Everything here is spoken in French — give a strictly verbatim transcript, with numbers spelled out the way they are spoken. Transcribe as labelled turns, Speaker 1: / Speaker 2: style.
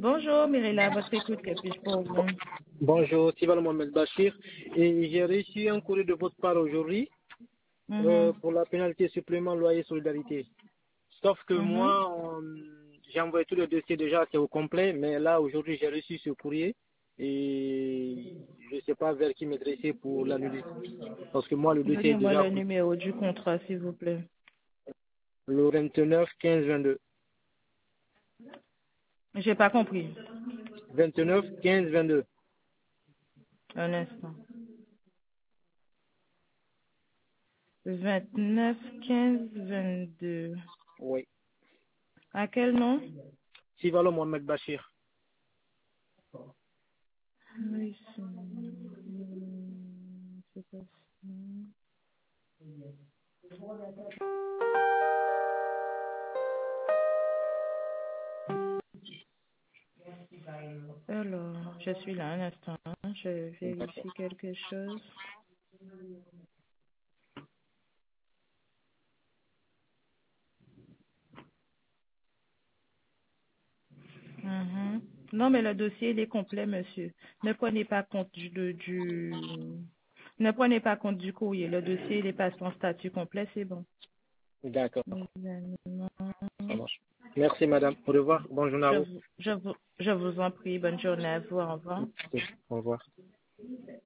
Speaker 1: Bonjour Mirella, votre écoute, que puis-je pour vous?
Speaker 2: Bonjour, Tival Mohamed Bachir. Et j'ai reçu un courrier de votre part aujourd'hui euh,
Speaker 1: Mhm,
Speaker 2: pour la pénalité supplément loyer solidarité. Sauf que
Speaker 1: mhm.
Speaker 2: moi, euh, j'ai envoyé tout le dossier déjà, c'est au complet, mais là, aujourd'hui, j'ai reçu ce courrier et je ne sais pas vers qui m'adresser pour l'annuler. Parce que moi, le dossier est
Speaker 1: Donnez-moi
Speaker 2: déjà
Speaker 1: le numéro du contrat, s'il vous plaît.
Speaker 2: le vingt-neuf quinze vingt-deux.
Speaker 1: J'ai pas compris.
Speaker 2: vingt-neuf quinze vingt-deux.
Speaker 1: Un instant. vingt-neuf quinze vingt-deux.
Speaker 2: Oui.
Speaker 1: À quel nom?
Speaker 2: Tival Mohamed Bachir.
Speaker 1: Oui, c'est- c'est pas ça. Alors, je suis là un instant. hein. Je
Speaker 2: D'accord.
Speaker 1: vérifie quelque chose. Mhm. Non, mais le dossier, il est complet, monsieur. Ne prenez pas compte du, de- du... Ne prenez pas compte du courrier. Le dossier, il est passé en statut complet, c'est bon.
Speaker 2: D'accord.
Speaker 1: Événement.
Speaker 2: Ça marche. Merci, madame. Au revoir. Bonne journée à
Speaker 1: Je
Speaker 2: vous.
Speaker 1: vous, je vous, je vous en prie. Bonne journée à vous. Au revoir.
Speaker 2: Au revoir.